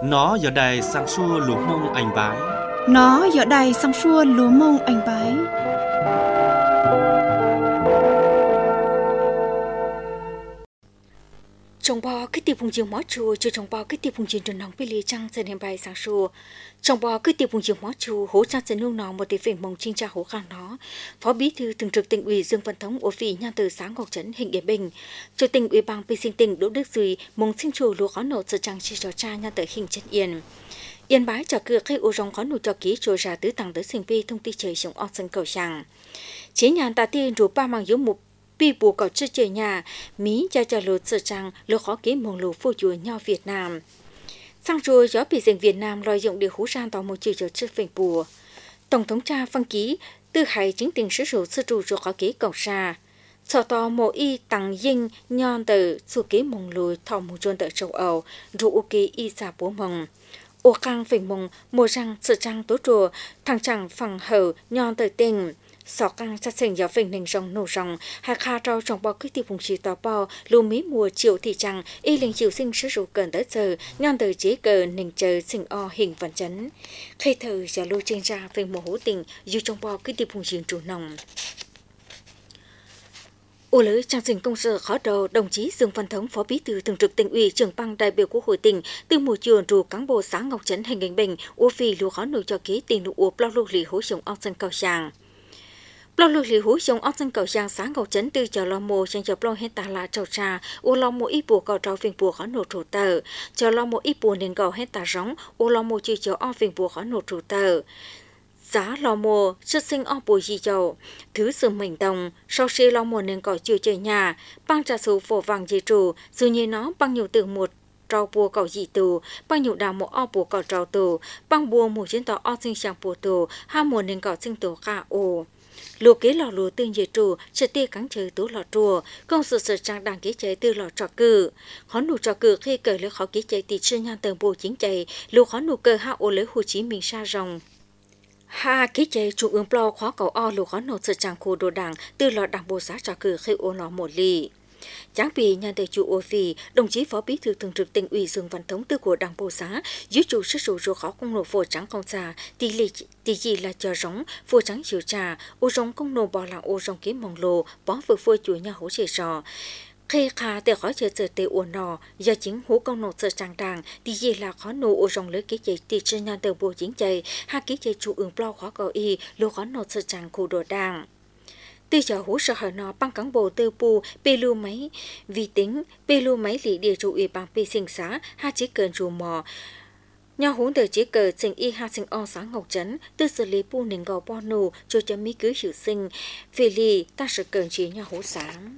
Nó giờ đài sang xua lúa mông anh bái. Nó giờ đài sang xua lúa mông anh bái. Trong bò cái tiệp vùng dương mó chùa, cho trong bò cái tiệp vùng dương trần nòng bê lì trăng trên hình bài sang xua. Trong bò cái tiệp vùng dương mó chùa, hỗ trợ trên nông nòng một tiệp phim mông chinh tra hỗ khang nó. Phó bí thư thường trực tỉnh ủy Dương Văn Thống ở vị nhan từ sáng Ngọc Trấn hình Yên Bình. Chủ tỉnh ủy bang Pê Sinh tỉnh Đỗ Đức Duy mông sinh chùa lúa khó nổ sự trăng chi trò cha nhan từ hình Trấn Yên. Yên bái cho cửa khi ô rong khó nổ cho ký chùa ra tứ tầng tới sinh vi thông tin trời sống ong sân cầu sàng. Chế nhàn ta tiên rủ ba mang yếu mục bị bù cầu chơi chơi nhà, Mỹ cho lột sự trang lô khó kế mong lô phô chùa nhau Việt Nam. Sang chùa gió bị dành Việt Nam lợi dụng để hú sang tàu một chiều chơi phình bùa. Tổng thống cha phân ký, tư hải chính tình sử dụng sư trụ cho khó kế cầu xa. Sau đó mô y tăng dinh nhon từ su kế mong lùi thọ mù trôn tại châu Âu, rủ ô kế y xa bố mong. Ô khang phình mong mô răng sự trang tố chùa, thằng chẳng phẳng hở nhon từ tình. Sọ căng sát sinh giáo phình nền rong nổ rong, hạ kha trao trong bò kích tiêu vùng trì tỏ bò, lù mí mùa chiều thị trăng, y linh chiều sinh sử dụng cần tới giờ, nhon từ chế cờ nền chờ sinh o hình văn chấn. Khi thờ giả lưu trên ra về mùa hữu tình, dù trong bò kích tiêu vùng trì trụ nồng. Ô lưới trang trình công sở khó đầu, đồng chí Dương Văn Thống, Phó Bí thư Thường trực Tỉnh ủy, trưởng ban đại biểu Quốc hội tỉnh, từ môi trường rủ cán bộ xã Ngọc Trấn hình Bình Bình, ô phi lúa khó nổi cho ký tiền lũ ốp lao lục lì hối sống ong sân cao sàng. Lo lực lý hú trong ốc dân cầu giang sáng cầu chấn từ cho lo mô trên chập lo hết tà là trầu trà, ô lo mô ít bùa cầu trao phiền bùa khó nổ trụ tờ, cho lo mô ít bùa nên cầu hết tà róng, ô lo mô chư cho o phiền bùa khó nổ trụ tờ. Giá lo mô, xuất sinh o bùa gì dầu, thứ sự mình đồng, sau khi lo mô nên cầu chưa chơi nhà, băng trà số phổ vàng dì trụ, dù như nó băng nhiều từ một trao bùa cầu dị tù, băng nhiều đào một o bùa cầu trao tù, băng bùa một chiến tỏ o sinh sang bùa tù, hai mùa nên cầu sinh tù khá ồ. Lúa kế lò lúa tương dễ trù, sẽ tia cắn chơi tố lò trùa, công sự sở trang đăng kế chế từ lò trò cử. Khó nụ trò cử khi cờ lỡ khó kế chế thì sư nhan tầng bộ chính chạy, lúa khó nụ cờ hạ ô lỡ Hồ Chí Minh xa rồng. Hạ kế chế trung ương plo khó cầu o lúa khó nụ sở trang khu đồ đảng từ lò đảng bộ giá trò cử khi ô lò một lì. Chẳng vì nhà đại chủ ô phi, đồng chí Phó Bí thư Thường trực Tỉnh ủy Dương Văn Thống từ của Đảng Bộ xã, giữ chủ sức sổ rô khó công nổ phổ trắng không xa, tỷ gì là chờ rống, phổ trắng chiều trà, ô rống công nổ bỏ làng ô rống kiếm mong lô, bó vừa phôi chủ nhà hỗ trợ sò. Khi khá để khỏi chờ chờ tê ổn nọ, do chính hú công nổ sợ trang đàng, tỷ gì là khó nổ ô rống lấy kế chế tỷ chân nhà tờ bộ chính chạy, hai kế chế chủ ứng plo khó cầu y, lô khó nổ sợ trang khu đồ đàng. Từ cho hú sợ hỏi nó bằng cán bộ tư bù bê lưu máy vi tính bê lưu máy lý địa chủ ủy bằng bê sinh xá hai chiếc cờ rù mò nhau hú từ chiếc cờ sinh y hai sinh o sáng Ngọc Trấn từ xử lý bù nền gò bo nù cho mỹ cứ hiểu sinh về lì ta sự cờ chỉ nhau hú sáng.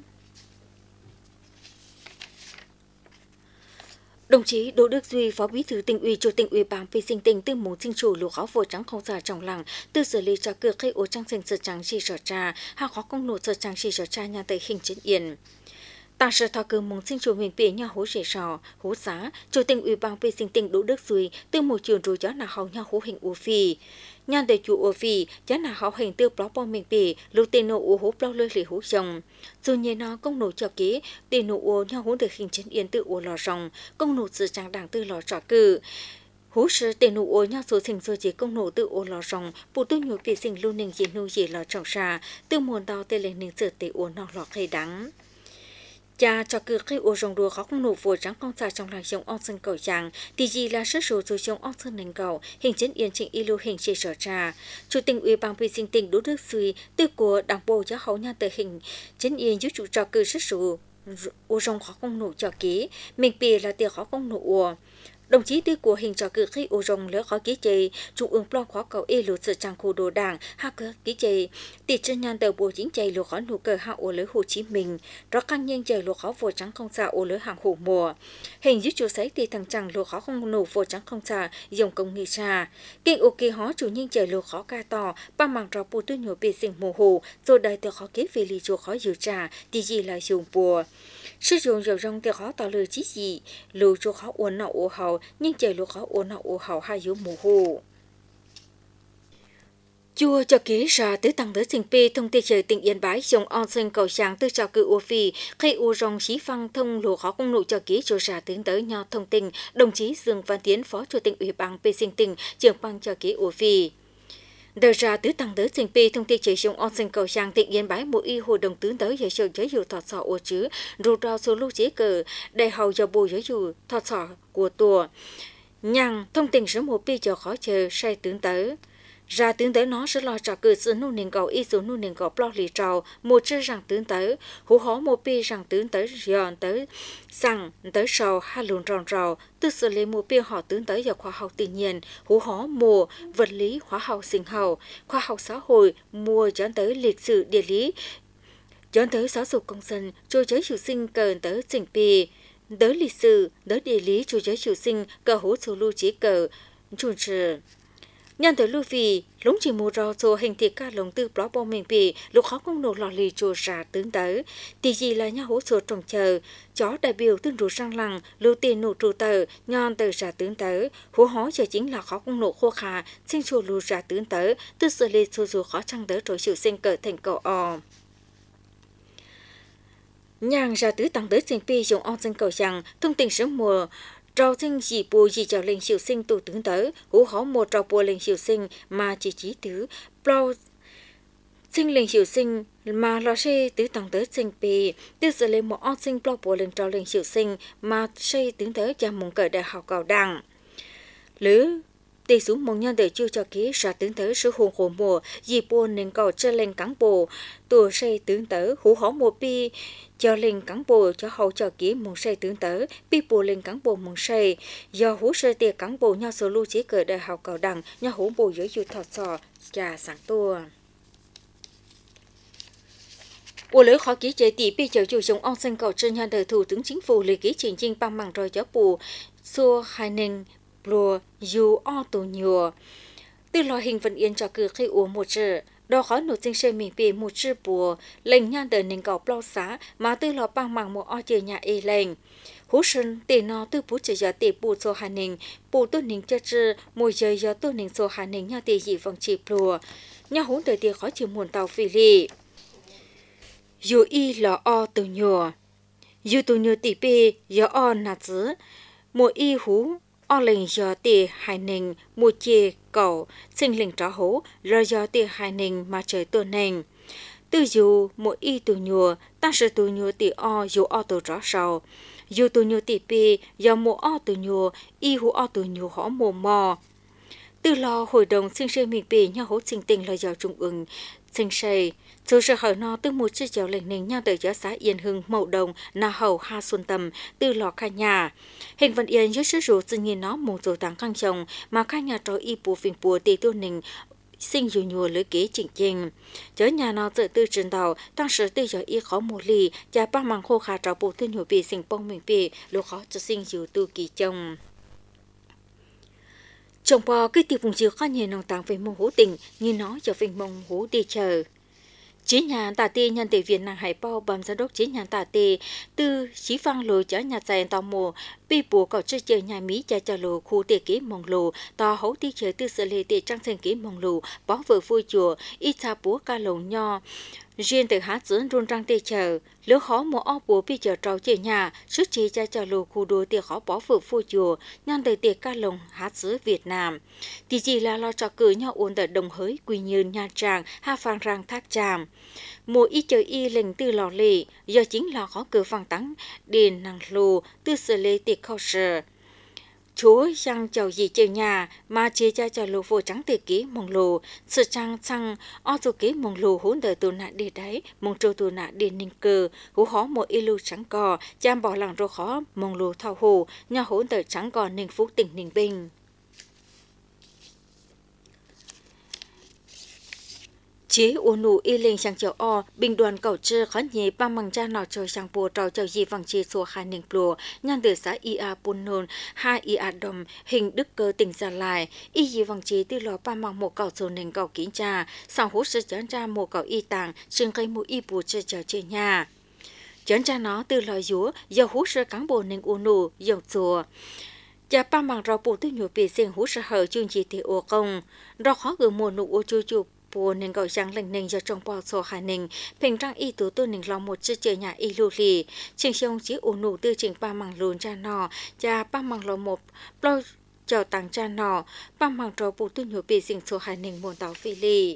Đồng chí Đỗ Đức Duy, Phó Bí thư Tỉnh ủy, Chủ tịch Ủy ban Pê Sinh tỉnh từ muốn sinh chủ lúa khó vội trắng không giả trong làng, từ xử lý cho cửa khi ô trang sinh sở trắng chỉ sở trà, hạ khó công nổ sở trắng chỉ sở trà nhà tới hình Trấn Yên. Ta sở thọ cử muốn sinh chủ mình bể nhà hú rể sò, hú xá, Chủ tịch Ủy ban Pê Sinh tỉnh Đỗ Đức Duy từ một trường rồi cho là hầu nhà hú hình u phi. Nhan đại chủ ô phi, chá là hậu hình tiêu blog bom mình bể, lưu tên nổ ô hú blog lơi lì hú rồng. Dù như nó công nổ cho kế, tên nổ ô nhau hú được hình Trấn Yên từ ô lò rồng, công nổ sự trang đảng từ lò trò cử. Hú sư tên nổ ô nhau số sinh sơ chế công nổ từ ô lò rồng, bộ tư nhục vệ sinh lưu ninh dì nụ dì lò trọng xa, từ nguồn đào tên lên ninh sự tế ô nọ lò khây đắng. Cha cho cứ khi ô rong đùa khó không nổ vội trắng con xa trong làng giống ong sân cầu chàng, thì gì là sức số rồi giống ong sân nền cầu, hình Trấn Yên trình y lưu hình chế sở trà. Chủ tịch Ủy ban Pê Sinh tỉnh Đỗ Đức Duy từ của Đảng bộ giáo hậu nhà tờ hình Trấn Yên giúp chủ cho cứ sức số ô rong khó không nổ cho ký, mình bì là tiền khó không nổ ô. Đồng chí tư của hình cho cử khi ô rồng lỡ khó ký chế, trung ương plan khó cầu y lụt sự trang khu đồ đảng, hạ cơ ký chế, tỷ chân nhan tờ bộ chính chế lụt khó nụ cờ hạ ô lỡ Hồ Chí Minh, rõ căng nhân chế lụt khó vô trắng không xa ô lỡ hàng hủ mùa. Hình giúp chủ sấy tỷ thằng chẳng lụt khó không nụ vô trắng không xa, dòng công nghị xa. Kinh ô kỳ hó chủ nhân chế lụt khó ca tỏ, ba mảng rõ bù tư nhổ bì sinh mù hù, rồi đời tờ khó kế về lì chủ khó dự trà, tỷ gì là dùng bùa. Sử dụng dầu rong tờ khó tỏ lời chí gì, lụt chủ khó uốn nọ ô hậu, 好， nhưng trời lúc họ ổn hậu ô hậu hai yếu mù hồ. ， Chùa cho ký ra tứ tăng tới trình pi thông tin trời tỉnh Yên Bái dòng on sinh cầu sáng tư trào cự ô phi khi u rong xí phăng thông lùa khó công nụ cho ký chùa ra tiến tới nhau thông tin đồng chí Dương Văn Tiến phó chủ tịch ủy ban P sinh tỉnh trưởng ban cho ký ô phi. Đời ra tứ tăng tới trình pi thông tin trời dòng on sinh cầu sáng tỉnh Yên Bái mỗi y hội đồng tướng tới giới sự giới dụ thọt sọ ô chứ rù rao số lưu chế cờ đại hầu do bù giới dụ thọt sọ của tùa nhàng thông tin số một pi cho khó chờ say tướng tới. Ra tướng tới nó sẽ lo trả cử sự nụ nền cầu y số nụ nền cầu blo lì trào một chữ rằng tướng tới hú hó một pi rằng tướng tới giòn tới rằng tới sau hai lùn tròn trào từ sự lấy một pi họ tướng tới vào khoa học tự nhiên hú hó mùa vật lý hóa học sinh học khoa học xã hội mùa chọn tới lịch sử địa lý chọn tới giáo dục công dân cho giới chủ sinh cần tới trình pi tới lịch sử tới địa lý cho giới chủ sinh cờ hú số lưu trí cờ chủ trì nhân tới lưu vì lúng chỉ mù rò cho hình thị ca lồng tư blog bom mình bị lúc khó công nổ lò lì chùa ra tướng tới thì gì là nhà hỗ trợ trồng chờ chó đại biểu tương rủ sang lằng lưu tiền nổ trụ tờ nhon từ ra tướng tới hú hó giờ chính là khó công nổ khô khà sinh chùa lưu ra tướng tới từ sự lì chùa dù khó trăng tới rồi chịu sinh cờ thành cầu o nhàng ra tứ tăng tới sinh pi dùng on sinh cầu rằng thông tin sớm mùa trao sinh chỉ bùa chỉ cho lên siêu sinh tụ tướng tới hú hó một trao bùa lên siêu sinh mà chỉ tứ bao sinh lên siêu sinh mà lo xe tứ tăng tới sinh pi từ giờ lên một on sinh bao bùa lên trao lên siêu sinh mà xe tướng tới cho mong cờ đại học cao đẳng lứ tỷ xuống một nhân đời chưa cho ký ra tướng tới sự hồn hồ mùa dì buồn nên cầu chơi lên cán bộ tùa xây tướng tới hú hó một pi cho lên cán bộ cho hậu cho ký một xây tướng tới pi bùa lên cán bộ một xây do hú xây tiệc cán bộ nhau số lưu chí cờ đại học cao đẳng nhau hú bùa giới dụ thọt sò trà sáng tua bộ lưới khó ký chế tỷ pi chờ chủ dùng on sinh cầu trên nhân đời thủ tướng chính phủ lý ký trình trình bằng bằng rồi cho bù xua hai nền lùa dù o tù nhùa từ loại hình vận yên cho cử khi uống một chữ đó khó nổi trên xe mình về một chữ bùa lệnh nhan đời nên cầu bao xá mà từ lò bằng bằng một o chữ nhà y lệnh hú sinh tiền nó từ bút chữ giờ tỷ bù số hà ninh bù tôi ninh cho chữ mùi giờ giờ tôi ninh số hà ninh nhà tỷ dị vòng chỉ lùa nhà hú đời tỷ khó chịu muôn tàu phi lì dù y là o tù nhùa dù tù nhùa tỷ bì giờ o nà chữ một y hú o lệnh do tỷ hai ninh một chê cầu sinh lệnh trả hố rồi do tỷ hai ninh mà trời tuần nền từ dù một y tù nhùa ta sẽ tù nhùa tỷ o dù o tù rõ sầu dù tù nhùa tỷ pi do một o tù nhùa y hú o tù nhùa hó mồ mò từ lò hội đồng sinh sinh mình pi nhau hố sinh tình là do trung ương sinh xây số sở hở nó từ một chiếc chéo lệnh ninh nhau tới giáo xã Yên Hưng Mậu Đồng Na Hầu Ha Xuân Tầm từ lò khai nhà hình vận yên dưới sự rủ tự nhiên nó mùng dầu táng căng chồng mà khai nhà trò y bùa phình bùa tỷ tu ninh sinh dù nhùa lưới kế chỉnh trình chớ nhà nó tự tư trình tàu tăng sở tư cho y khó một lì và ba măng khô khá trò bù tư nhùa bì sinh bông mình bì lúc khó cho sinh dù tu kỳ chồng chồng bò cái tiệp vùng chiều khó nhẹ nòng tàng về mông hú tỉnh như nó cho về mông hú đi chờ chế nhà tà tê nhân tề Việt Nam Hải Bao bám giám đốc chế nhà tà tê từ chí phang lô cho nhà chạy tàu mồ bị bùa cầu chơi chơi nhà Mỹ cha lô khu tề kế mông lô tàu hấu tí chơi từ sở lệ tề trang thành kế mông lô bó vợ vui chùa ít cha búa ca lồng nho riêng từ hát dưỡng run răng tê chờ lứa khó một o búa bị chờ trâu chơi nhà sức chế cha lô khu đô tề khó bó vợ vui chùa nhân đời tề ca lồng hát dưỡng Việt Nam thì chỉ là lo cho cử nhau ôn tại Đồng Hới Quy Nhơn Nha Trang Ha Phang Rang Tháp Tràm mùa y chờ y lệnh từ lò lệ do chính là khó cử phang tắng đền năng lô từ sở lệ tiệc khâu sở chúa sang chào gì chơi nhà mà chế cha lô vô trắng tiệc ký mong lô sự trang sang o dù ký mong lô hỗn đời tù nạn đi đấy mong trâu tù nạn đi ninh cơ hú khó một y lưu trắng cò cham bỏ làng rô khó mong lô thao hồ nhà hỗn đời trắng cò ninh phú tỉnh ninh bình chế ô nụ y lên sang chợ o bình đoàn cầu trơ khó nhẹ ba măng cha nào trời sang bùa trào chào gì vàng chế số hai ninh plùa nhan từ xã ia bun nôn hai ia đầm hình đức cơ tỉnh Gia Lai y gì vàng chế từ lò ba măng một cầu số ninh cầu kín cha sang hút sự chán cha một cầu y tàng xương cây một y bùa chơi chờ chơi nhà chán cha nó từ lò dúa giờ hút sự cán bộ ninh ô nụ dòng chùa cha ba măng rau bùa từ nhiều bề xương hút sự hở chương trình thì ô công rau khó gửi mùa nụ ô chu chu bùa nên gọi rằng lệnh nền do trong bò sổ hà nền bình răng y tố tôi nền lo một chiếc chơi nhà y lù lì trình xong chỉ ủ nụ tư trình ba mảng lùn cha nọ cha ba mảng lo một lo chào tặng cha nọ ba mảng trò bù tôi nhủ bị dình sổ hà nền muôn tàu phi lì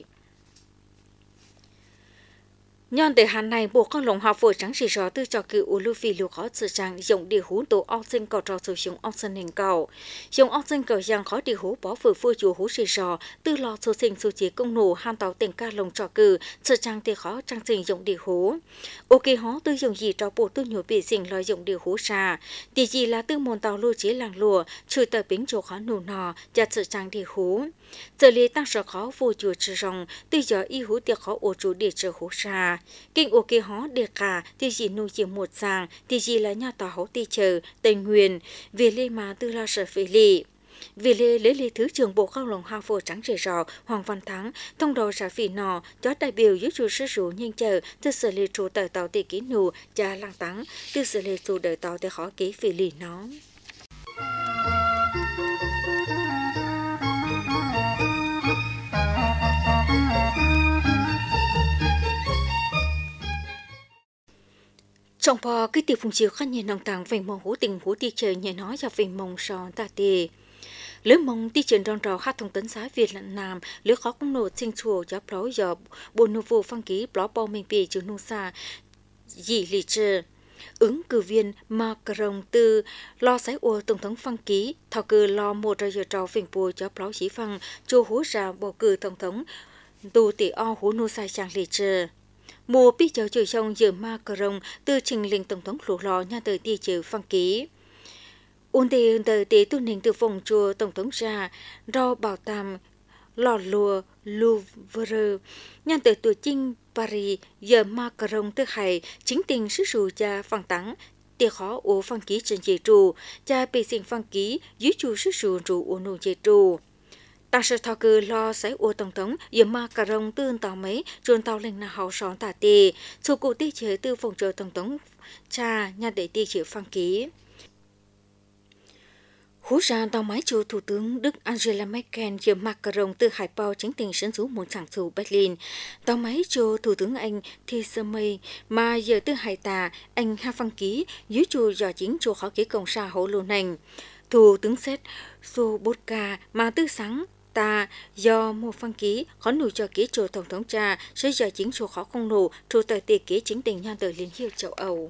nhân từ hàng này bộ con lồng học phổi trắng chỉ rõ từ cho cựu Ulufi lưu khó sự trang dùng để hú tổ oxen cầu trò sử dụng oxen hình cầu dùng oxen cầu rằng khó để hú bỏ phổi phôi chùa hú chỉ rõ từ lò số sinh số chỉ công nổ han tàu tiền ca lồng trò cử sự trang thì khó trang trình dùng để hú ok hó từ dùng gì trò bộ tư nhủ bị sinh lo dùng để hú xà thì gì là từ môn tàu lưu chế làng lùa trừ tờ bính chỗ khó nổ nò và sự trang để hú giờ lý tăng sở khó phôi chùa chỉ rong từ giờ y hú tiệc khó ô chủ để chờ hú xà kinh ok hó để cả thì chỉ nuôi chỉ một sàng thì chỉ là nhà tòa hấu ti chờ tây nguyên về lê mà từ la sở về lì về lê lấy lê thứ trưởng bộ cao lồng hoa phổ trắng rể rò Hoàng Văn Thắng thông đầu xã phỉ nọ cho đại biểu dưới chủ sư rủ nhanh chờ từ sở lê chủ tờ tàu tì ký nụ cha lang tắng từ sở lê chủ đời tàu để khó ký về lì nó trong bò cái tiệc phùng chiều khăn nhìn nòng tàng về mong hú tình hú ti trời nhẹ nói cho về mong sòn ta tì lứa mong ti trời đòn rò hát thông tấn xã Việt lận Nam lứa khó cũng nổ sinh chùa cho plau giờ buồn nô vô phăng ký plau bao mình bì chú nô xa dị lì trừ ứng cử viên Macron từ lo sái ua tổng thống phăng ký thao cử lo một giờ trò phình bùa cho plau chỉ phăng chùa hú ra bầu cử tổng thống tù tỷ o hú nô sai trang lì trừ mùa bí cháu trời sông giữa Macron từ trình lĩnh tổng thống lũ lò nhà tới địa chữ phăng ký ôn tề tới tế tu ninh từ phòng chùa tổng thống ra rau bảo tàng lò lùa Louvre nhà tới tuổi chinh Paris giờ Macron từ hải chính tình sức sù cha phăng tắng tiệc khó ố phăng ký trên chế trụ cha bị sinh phăng ký dưới chủ sức sù trụ ố nụ chế trụ ta sẽ thao cử lo sấy ô tổng thống giờ Macron tương tàu mấy chuồn tàu lên là hậu sòn tả tì số cụ tiết chế từ phòng chờ tổng thống cha nhà để tiết chế phăng ký hú ra tàu máy chủ thủ tướng Đức Angela Merkel giờ Macron từ hải bao chính tình sân số một sản thủ Berlin tàu máy chủ thủ tướng Anh Theresa May mà giờ từ hải tà Anh ha phăng ký dưới chủ dò chính chủ khó ký công xã hậu lô nành thủ tướng Séc Sobotka mà từ sáng ta do một phăng ký khó nụ cho ký chủ tổng thống cha sẽ giờ chính số khó không nụ chủ tờ tiệc ký chính tình nhan tờ Liên hiệp châu Âu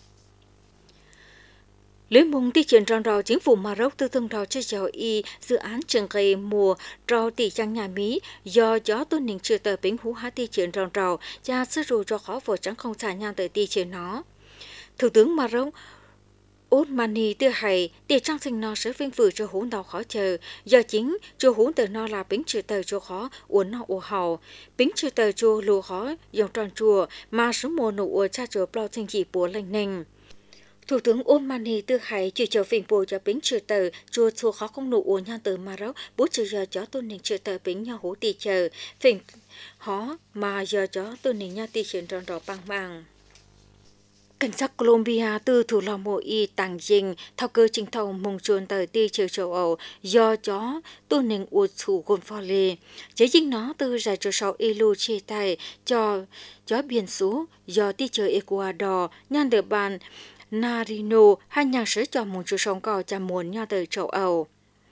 lưới mông ti chuyển ròn rò chính phủ Maroc tư thương rò cho giàu y dự án trường cây mùa rò tỷ trang nhà Mỹ do gió tuân ninh trừ tờ bính hú há ti chuyển ròn rò cha sư rù cho khó vỏ trắng không xả nhan tờ ti chuyển nó thủ tướng Maroc Osmani từ hải để trang sinh nó sẽ vinh dự cho hú đào khó chờ do chính cho hú tờ nó là bính trừ tờ cho khó uốn nó ủ hầu bính trừ tờ cho lùa khó dòng tròn chùa mà số mùa nụ ủ cha chùa bao sinh chỉ bùa lành nành thủ tướng Osmani từ hải chỉ cho phình bùa cho bính trừ tờ chùa chùa khó không nụ ủ nhan từ Maroc bút trừ giờ cho tôn ninh trừ tờ bính nhau hú tì chờ phình hó mà giờ cho tôn ninh nhau tì chuyển tròn đỏ bằng bằng cảnh sát Colombia từ thủ lò mộ y tàng dinh thao cơ trình thầu mong chuồn tới ti chiều châu Âu do chó tu ninh uột thủ gồm phò lê chế dinh nó từ giải cho sau ilu chê tay cho chó biển số do ti chiều Ecuador nhan được bàn Narino hai nhà sứ cho mong chuồn sống cao chăm muốn nhau tới châu Âu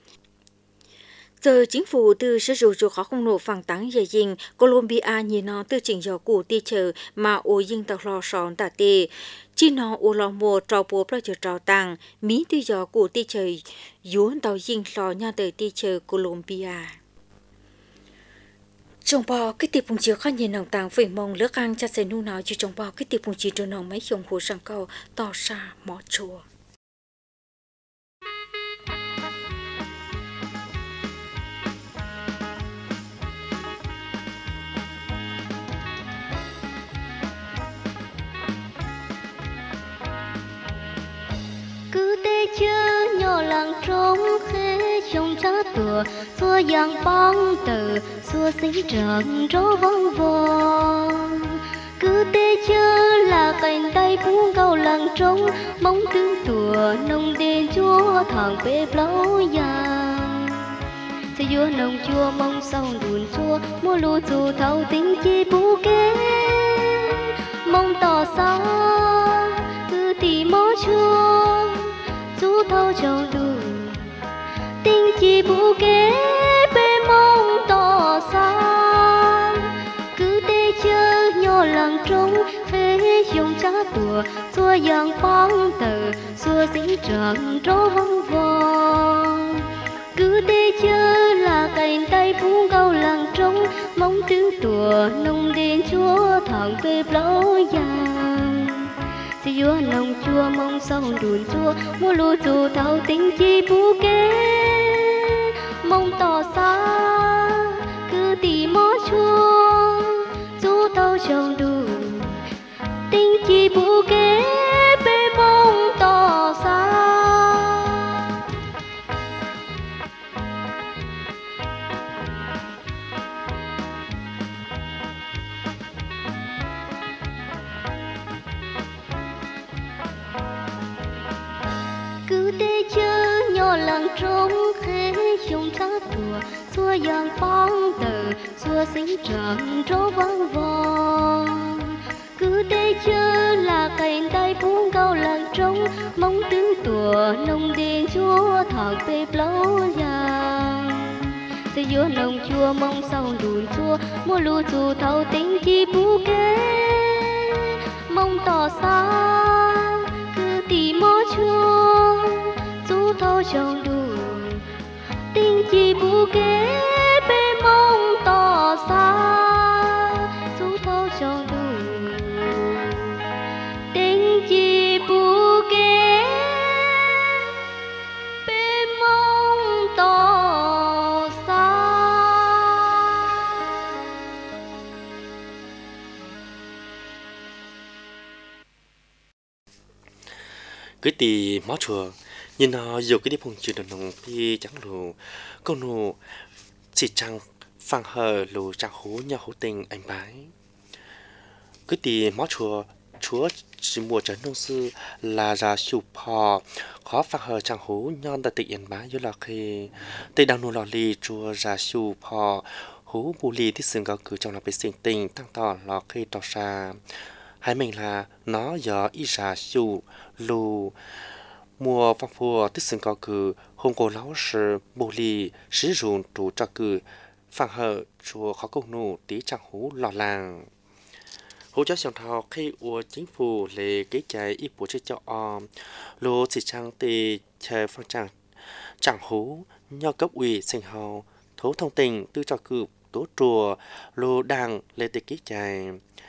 giờ chính phủ từ sử dụng cho khó không nổ phẳng tắng dây dinh Colombia nhìn nó từ chỉnh dò cụ ti chờ mà ô dinh tàu lò sòn tả tê chỉ nó ô lò mùa trò bố pro chờ trò tàng mỹ tư dò cụ ti chờ dún tàu dinh lò nha tới ti chờ Colombia trong bò cái tiệp bùng chiều khăn nhìn nòng tàng phỉ mông lỡ căng chặt dây nu nói cho trong bò cái tiệp bùng chiều tròn nòng mấy dòng hồ sang cầu to xa mỏ chùa cứ tê chưa nhỏ làng trống khế trong cha tùa xua giang bóng từ xua xí trợn rô vong vong cứ tê chưa là cành tay buông cầu làng trống mong tương tùa nông đền chúa thằng bê blau giang sẽ vua nồng chua mong sâu đùn chua mua lù dù thâu tính chi bú kế mong tỏ xa cứ tì mó chua dù thâu trong đùn tính chi bú kế bê mong tỏ xa cứ tê chơ nhỏ lặng trống phê dùng cha tùa xua giang phong tờ xua sinh trường tró vong vong cứ tê chơ là cành tay phú câu làng trống mong tiếng tùa nông đền chúa thẳng về lâu vàng sẽ vua nồng chua mong sâu đùn chua mua lúa dù thâu tính chi phú kế mong tỏ xa cứ tì mó chua dù thâu trong đùn tính chi phú kế bê mong tỏ xa cứ tê chơ nhỏ lặng trống khế dùng cha tùa xua giang phong tờ xua sinh trường tró vang vòng cứ tê chơ là cành tay phú câu làng trống mong tiếng tùa nông đền chúa thẳng về lâu vàng sẽ vua nồng chua mong sâu đùn chua mua lúa dù thâu tính chi bú kế mong tỏ xa cứ tì mó chua dù thâu trong đùn tính chi bú kế bê mong tỏ xa dù thâu trong đùn tính chi bú kế bê mong tỏ xa. Cứ tì máu chùa nhìn nó dù cái đi phong trừ đồng nông pi chẳng lù con nụ chỉ chẳng phang hờ lù chẳng hú nhau hú tình anh bái cứ tì máu chúa chỉ mùa trấn nông sư là ra chụp họ khó phang hờ chẳng hú nhon đã tị anh bái như là khi tị đang nụ lò lì chúa ra chụp họ hú bù lì thì sừng gạo cử trong là bị sinh tình tăng tỏ lò khi tỏ ra hay mình là nó giờ ít ra chụp lù mùa phong phùa tích sinh cao cử hôm cổ lão sư bồ lì sử dụng chủ trà cử phẳng hở chùa khó công nụ tí chẳng hú lò làng hú cho xong thao khi ua chính phủ lệ kế trái ít bố chế cho lô chỉ trang tì chờ phong chẳng hú nho cấp ủy sinh hào thấu thông tình tư trà cử tố chùa lô đàng lệ tì kế trái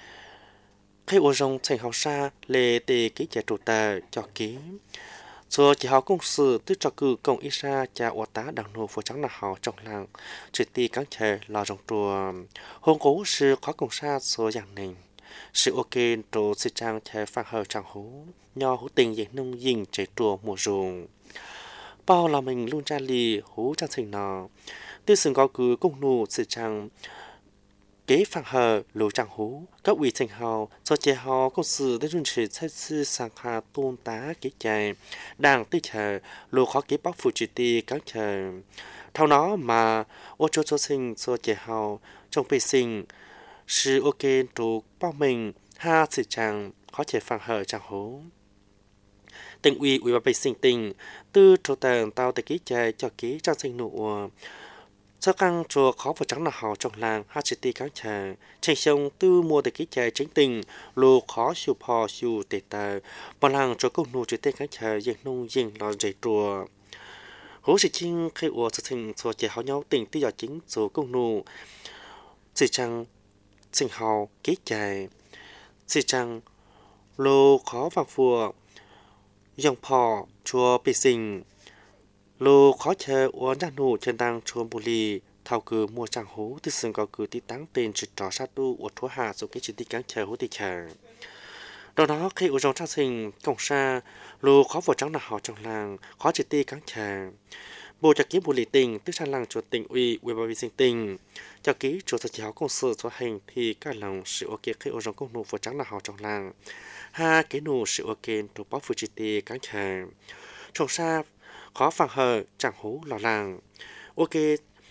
khi ua rong thành hào xa lệ tì kế trái trụ tờ cho ký số chỉ họ công sự tức cho cử công ít ra cha ô tá đảng nô phổ trắng là họ trong làng chỉ ti cán trời lò rồng chùa hôn cố sự khó công xa số dạng này sự ok đồ sự trang trời phang hờ trang hú nho hú tình dạy nông dinh trẻ chùa mùa ruộng bao là mình luôn tra lì hú trang thành nọ tư sừng có cứ công nô sự trang kế phang hờ lù trang hú các vị thành hào do chế hào công sự để dùng chỉ thay sư sang hà tôn tá kế chạy đang tư chờ lù khó kế bóc phụ chỉ ti các chờ thao nó mà ô cho sinh do chế hào trong bề sinh sự ok trụ bao mình ha sự trang khó chế phang hờ trang hú tỉnh ủy ủy ban bề sinh tỉnh tư trụ tầng tao tại kế chạy cho kế trang sinh nụ sau căng chùa khó và trắng là họ trong làng ha chỉ ti các chàng trên sông tư mua từ cái chè chính tình lô khó siêu phò siêu tệ tờ bọn làng chùa công nô chỉ tên các chè dành nông dành lo dày chùa hố sĩ chinh khi ủa sự thành chùa chè họ nhau tình tư giờ chính chùa công nô chỉ chăng sinh hào cái chè chỉ chăng lô khó và phùa dòng phò chùa bị sinh lô khó chờ uốn ra nụ trên đăng chuông bù lì thao cử mua trang hú từ sừng có cử tí tăng tên trực trò sát tu uốn thua hạ số cái chỉ tí cắn chờ hú tí chờ đó khi uốn trang sinh cổng xa lô khó vào trắng là họ trong làng khó chỉ tí cắn chờ bộ cho ký bù lì tình tức sang làng chuột tỉnh ủy ban sinh tình cho ký chuột thật chéo công sự cho hành thì các lòng sự ok khi uốn công nụ vào trắng là họ trong làng ha cái nụ sự ok tổ bóc phụ chỉ tí cắn chờ trong xa khó phẳng hờ chẳng hú lò làng ok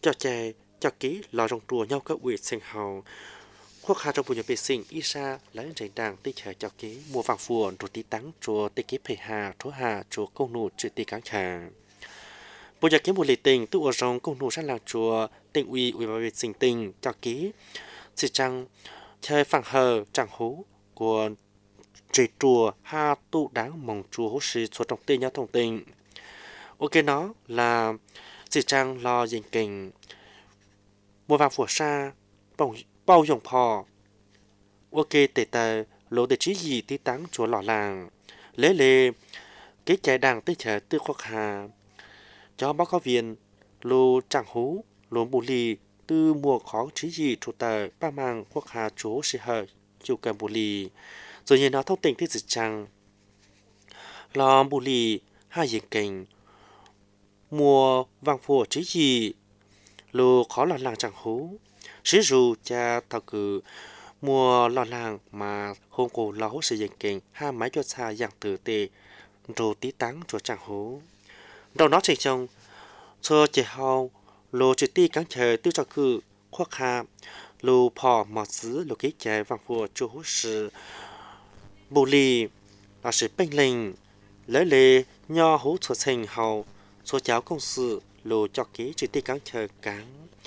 cho chạy cho ký lò rong chùa nhau các ủy sinh hào khoác hà trong buổi nhập vệ sinh y sa lấy rảnh đàng tích hệ cho ký mua vàng phùa rồi tí tắng chùa tích ký phê hà chúa hà chùa công nụ chữ tí cáng trà buổi nhập ký một lì tình tự ở rong công nụ sát làng chùa tỉnh ủy bảo vệ sinh tình cho ký sự trăng chơi phẳng hờ chẳng hú của chế chùa ha tụ đáng mong chùa hú sĩ số trong tên nhau thông tình ok nó là sự trăng lo dành kình mua vàng phùa sa bao dòng phò ok tệ tờ lỗ để trí gì tí tắng chúa lọ làng lễ lệ cái chạy đàng tới chợ tư khoác hà cho bác có viên lô chẳng hú lô bù lì tư mùa khó trí gì chủ tờ ba mang khoác hà chúa sĩ hờ chủ cần bù lì rồi nhìn nó thông tình tới dịch trăng lò bù lì hai diện kình mùa vàng phùa trí gì lô khó lọ làng chẳng hú sử dụng cha thảo cử mùa lò làng mà hôm cổ lão sử dụng kênh hai máy cho xa dạng tử tệ rồi tí tắng cho chẳng hú đầu nó chạy trong cho trẻ hao lô chỉ ti cắn chờ tư cho cử khoác hạ lô phò mọt xứ lô ký chạy vàng phùa cho hú sử bù lì là sự bênh linh lấy lệ nho hú cho thành hào cho cháu công sự lô cho ký chỉ ti cắn chờ cắn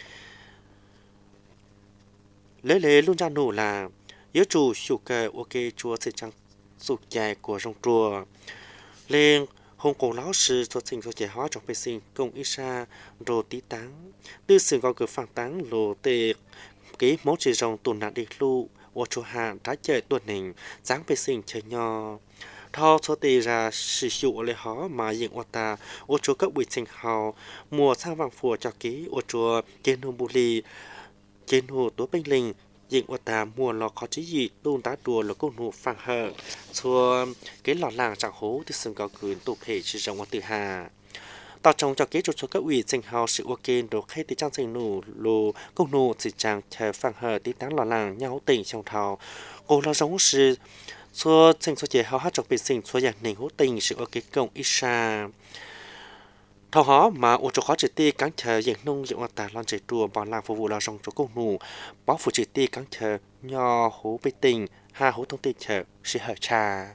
lễ lễ luôn ra nụ là yếu chủ chủ cờ ok chùa sẽ chẳng sụt dài của rong chùa lên hôm cổ lão sư cho sinh cho trẻ hóa trong bê sinh công ít xa rồi tí táng tư sự gọi cửa phản táng lồ tệ cái món chỉ rong tuần nạn đi lưu ở chùa hạ trái trời tuần hình dáng bê sinh chơi nho thao cho tê ra sử dụng lễ hóa mà dựng ở ta ở chùa các buổi sinh hào mùa sang vàng phùa cho ký ở chùa trên hông bù lì trên hồ tố bênh linh dựng ở ta mùa lò khó chí gì tôn tá đùa là công nụ phẳng hờ xua cái lò làng chẳng hố thì sừng cao cửn tục hệ chỉ rộng ở từ hà tạo trong cho kế cho các ủy sinh hào sự ok đồ khai tí trang sinh nụ lô công nụ chỉ chẳng chờ phẳng hờ tí táng lò làng nhau tình trong thảo cô là giống sự xua sinh xua chế hào hát trong biệt sinh xua dạng nền hố tình sự ok công ít xa thao hó mà ô cho khó chỉ ti cắn chờ dạng nông dạng ta lan chạy chùa bảo làng phục vụ là rong cho công nụ báo phụ chỉ ti cắn chờ nho hú bê tình ha hú thông tin chờ sẽ hở trà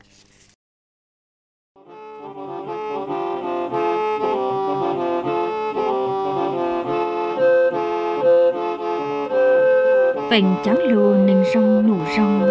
vành trắng lùa nền rong nụ rong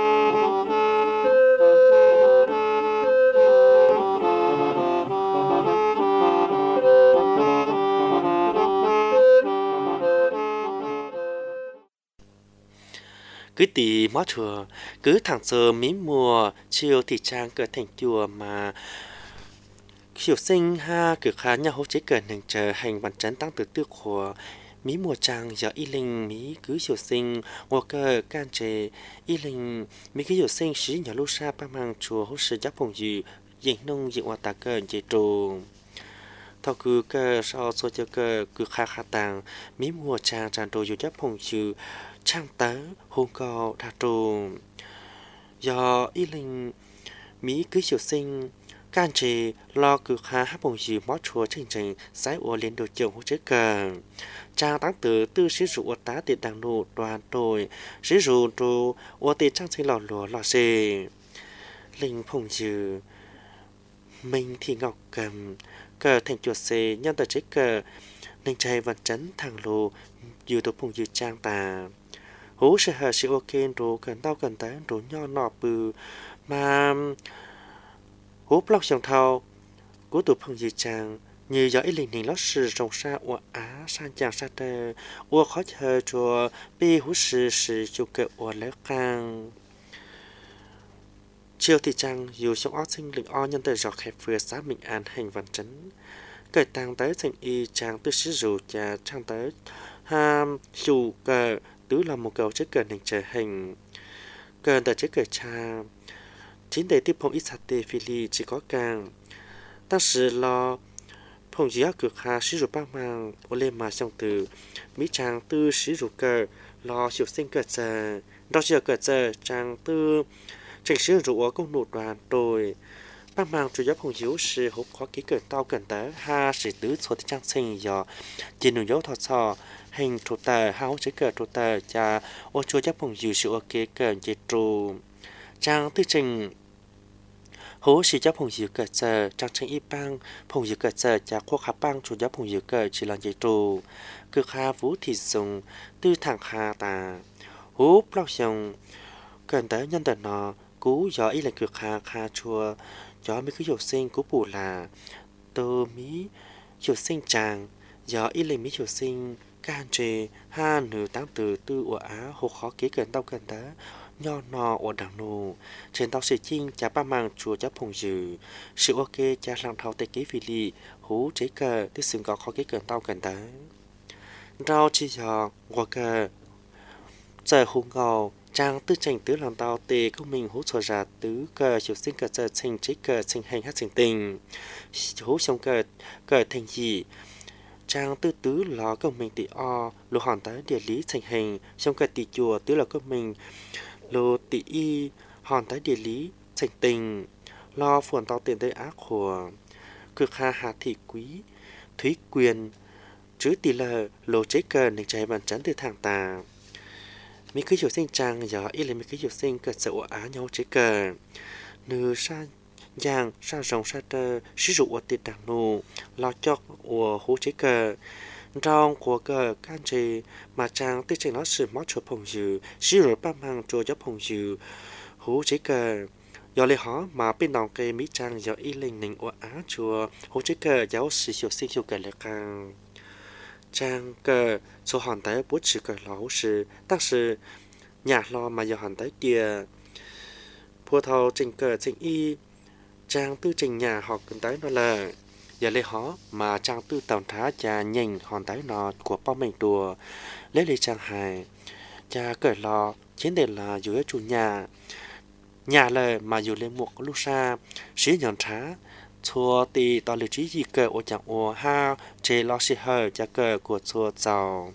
cứ tì mót chùa cứ thẳng giờ mí mùa chiều thì trang cờ thành chùa mà chiều sinh ha cử khá nhau hỗ chế cờ nền chờ hành bản trấn tăng từ tư của mí mùa trang giờ y linh mí cứ chiều sinh ngô cờ can trề y linh mí cứ chiều sinh sĩ nhỏ lu sa ba mang chùa hỗ sự giáp phòng dự diện nông diện hoa tà cờ dễ trù thao cứ cờ sau số cho cờ cứ khá khá tàng mí mùa trang tràn đồ dù giáp phòng dự trang tớ hôn cầu đa trù do y linh mỹ cứ chiều sinh can trì lo cực hà hát bồng dì mót chùa trình trình sái ủa lên đồ chồng hỗ chế cờ trang táng tử tư sử dụng ủa tá tiệt đằng nụ đoàn đồi sử dụng trù ủa tiệt trang sinh lò lùa lò xì linh phong dì mình thì ngọc cầm cờ thành chuột xì nhân tờ chế cờ linh trai vật trấn thằng lù dù tổ phong dì trang tà hú sẽ hờ sự ok rồi cần tao cần tới rồi nho nọ bự mà hú blog dòng thao của tụ phong dì chàng như giờ ý linh này lót sự rộng xa ủa á san chàng xa tờ ủa khó chờ cho bi hú sự chủ kệ ủa lẽ càng chiều thì chàng dù trong óc sinh lực o nhân tờ dọc hẹp vừa xã Bình An hành văn trấn cởi tàng tới thành y chàng tư sử dụng cha trang tới ham chủ cờ tứ là một cầu chiếc cờ nền trở hình cờ tại chiếc cờ cha chính để tiếp phong ít sạt tê phi ly chỉ có càng当时lo phong dĩ cực hà sử dụng băng mang ô lên mà xong từ mỹ trang tư sử dụng cờ lo hiệu sinh cờ giờ đó giờ cờ giờ trang tư trình sử dụng công nụ đoàn rồi bác mang chủ yếu phong hiếu sự hộp khó ký cẩn tao cẩn tới ha sự tứ số thì trang sinh do chỉ nụ dấu thọ sò hình trụ tờ ha hỗ trợ cờ trụ tờ cha ô chúa chấp phong hiếu sự ok cẩn chỉ trụ trang tư trình hố sự chấp phong hiếu cờ giờ trang trình y bang phong hiếu cờ giờ cha quốc khá bang chủ yếu phong hiếu cờ chỉ là chỉ trụ cực ha vũ thị dùng tư thẳng hà tà hố bao xong cẩn tới nhân tờ nó cú gió ý là cực hà chùa gió mấy cái học sinh cú bù là tô mí học sinh chàng gió ý là mấy học sinh can trề ha nửa tám từ tư của á hồ khó kế gần tao gần đó nho nò ở đằng nô trên tao sẽ chinh chả ba mang chùa chả phong dư sự ok chả làm thao tê kế phi lì hú chế cờ tức sừng có khó kế gần tao gần đó rau chi giò qua cờ giờ hùng ngầu trang tư trình tứ làm tao tê công mình hỗ trợ ra tứ cờ chiều sinh cờ giờ trình chế cờ trình hành hát trình tình hỗ xong cờ thành gì trang tư tứ là công mình tỷ o lô hoàn tới địa lý trình hành xong cờ tỷ chùa tứ là công mình lô tỷ y hoàn tới địa lý trình tình lo phuồn tao tiền tới ác của cực hà thị quý thúy quyền chứ tỷ lệ lô chế cờ nên chạy bàn chắn từ thẳng tà mấy cái học sinh trang giờ ý là mấy cái học sinh cờ sợ á nhau chế cờ nửa sa giang sa rồng sa tơ sử dụng tiệt đảng nô lo cho của hố chế cờ trong của cờ can chế mà trang tiết trình nó sự mót cho phong dư sử dụng ba mang cho giáo phong dư hố chế cờ do lấy họ mà bên đồng cây mỹ trang giờ ý linh nình của á chùa hố chế cờ giáo sử học sinh hiệu cờ là càng trang cờ số hòn tới bố chỉ cờ lão sư tác sự nhà lo mà giờ hòn tới kia phù thầu trình cờ trình y trang tư trình nhà họ cần tới nó là giờ lấy họ mà trang tư tổng thá cha nhìn hòn tới nó của bao mình đùa lấy lấy trang hài cha cờ lo chiến đề là dưới chủ nhà lời mà dù lên một lúc xa sĩ nhận thá chùa thì tao lưu trí gì cờ ở chẳng ở ha chế lo sĩ hơi cha cờ của chùa giàu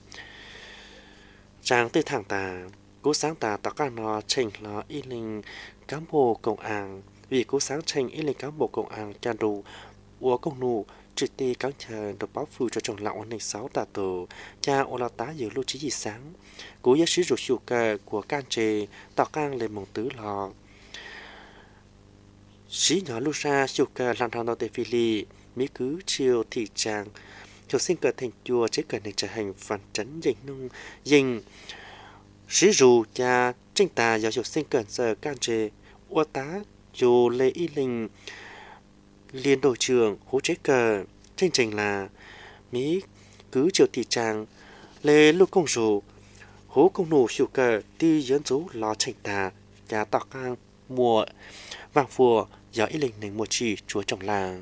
trang tư thẳng tà cú sáng tà tao cả nó trình lo y linh cán bộ công an vì cú sáng trình y linh cán bộ công an cha đủ của công nụ trực ti cán chờ được báo phụ cho chồng lão này sáu tà tổ cha ô la tá giữ lưu trí gì sáng cú giáo sĩ rụt sụt cờ của can trề tao can lên mong tứ lò sĩ nhỏ lúc ra chụp cờ làm thằng đầu tề phi lì mỹ cứ chiều thị tràng học sinh cờ thành chùa chế cờ này trở thành phản trấn dành nung dành sĩ rù cha tranh tà giáo học sinh cờ giờ can trề ô tá dù lê y linh liên đội trường hỗ chế cờ tranh trình là mỹ cứ chiều thị tràng lê lúc công rù hố công nụ chụp cờ ti dẫn dấu lo tranh tà cha tọt cang mùa vàng phùa do ý linh nền một chỉ chúa trong làng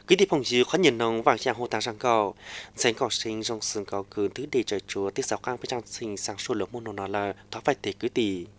cứ đi phong dư khó nhìn nông vào giang hồ ta sang cầu sáng cầu sinh trong sương cầu cứ thứ để trời chúa tiết sáu cang với trang sinh sang số lượng môn nó là thói phải tệ cứ tỷ